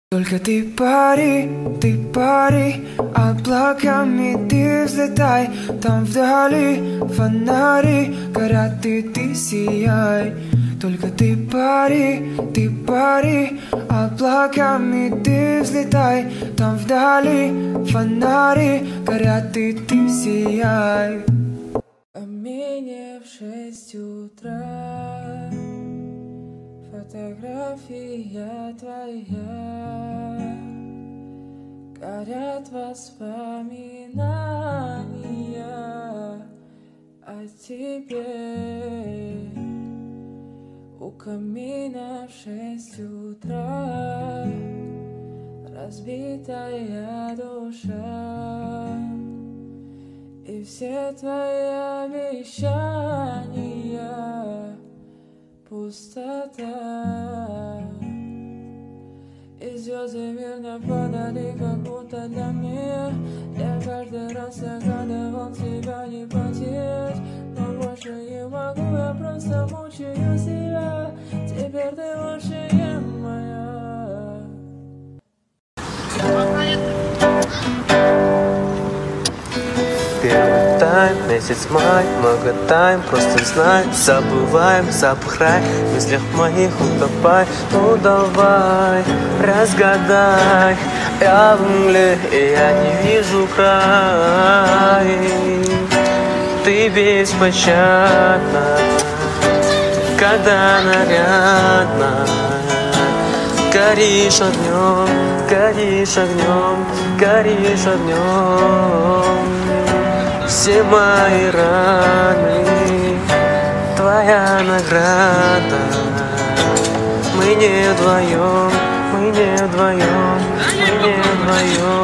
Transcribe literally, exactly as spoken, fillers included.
Только ты пари, ты пари, облаками ты взлетай. Там вдали фонари горят, и ты сияй. Только ты пари, ты пари, облаками ты взлетай. Там вдали фонари горят, и ты сияй. А мне в шесть утра фотография твоя, горят воспоминания о тебе. У камина в шесть утра разбитая душа, и все твои обещания пустота. И звезды мир мне подали, как будто для меня. Я каждый раз загадывал тебя не потерять, но больше не могу, я просто мучаю себя. Теперь ты лучшая моя. Первый тайм, месяц май, много тайм, просто знай, забываем запах рай, в мыслях моих утопай. Ну давай, разгадай, я в мгле, и я не вижу край. Ты беспощадна, когда нарядна, горишь огнем, горишь огнем, горишь огнем. Все мои раны, твоя награда. Мы не вдвоем, мы не вдвоем, мы не вдвоем.